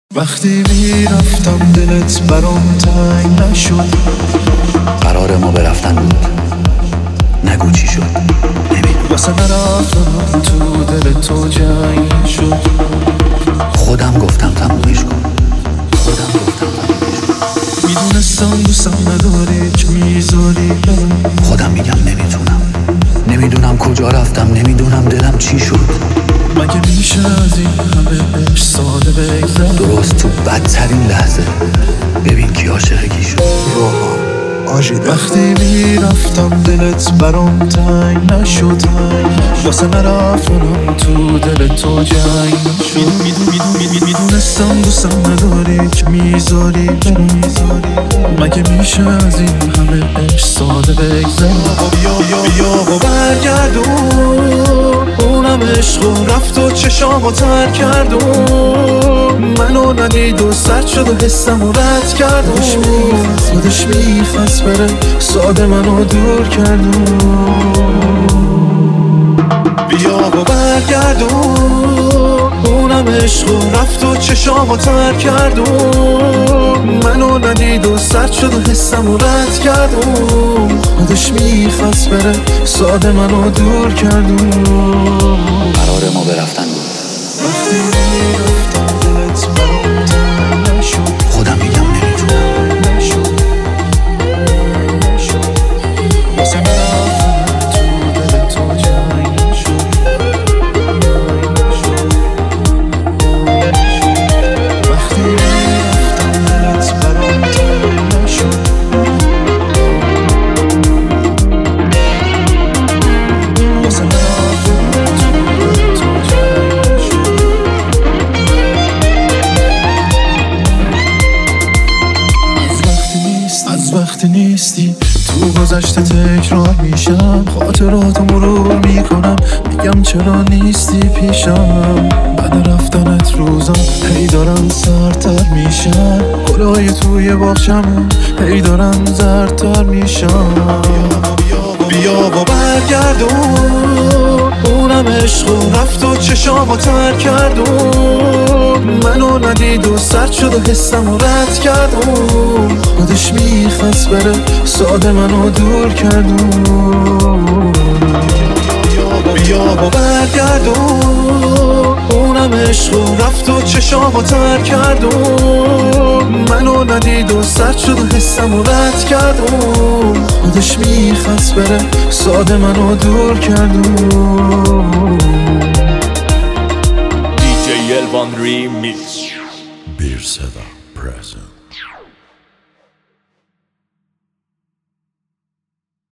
وقتی میرفتم دلت برام تنگ نشد. قرار ما به رفتن بود، نگو چی شد. نمیدونم واسه نرفتن تو دل تو جنگ شد. خودم گفتم تمومش کن. میدونستم دوستم نداری که میذاری برم. خودم میگم نمیدونم کجا رفتم، نمیدونم دلم چی شد. مگه میشه از این همه عشق ساده بگذر؟ درست تو بدترین لحظه ببین کی عاشق کی شد. وقتی میرفتم دلت برام تنگ نشد. واسه نرفتنم تو دل تو جنگ نشد. میدونستم دوستم نداری که میذاری برم. مگه میشه از این همه عشق ساده بگذر؟ بیا و برگردون اونم عشق و رفت و چشامو تر کردون. منو ندید و سرد شد و حسم و رد کردون. خودش میخواست بره ساده منو دور کردون. بیا و برگردون اونم عشق و رفت و چشامو تر کردون. منو ندید و سرد شد و حسم و رد کردون. خودش میخواست بره ساده منو دور کردون. قرار ما به رفتن بود. وقتی میرفتم دلت برام تنگ نشد. خودم میگم نمیدونم واسه نرفتن تو دل تو جنگ نشد. وقتی میرفتم دلت برام تنگ نشد. واسه نرفتن تو دل تو جنگ نشد. از وقتی نیستی تو گذشته تکرار میشم. خاطراتو مرور میکنم میگم چرا نیستی پیشم. بعد رفتنت روزا هی دارن سردتر میشن. گلای توی باغچمون هی دارن زردتر میشن. بیا و برگردون اونم عشق و رفت و چشامو تر کردون. منو ندید و سرد شد و حسم و رد کردون. خودش میخواست بره ساده منو دور کردون. بیا و برگردون اونم عشق و رفت و چشامو تر کردون. منو ندید و سرد شد و حسم و رد کردون. خودش میخواست بره ساده منو دور کردون. DJ Elvan Remix. Bir Seda present.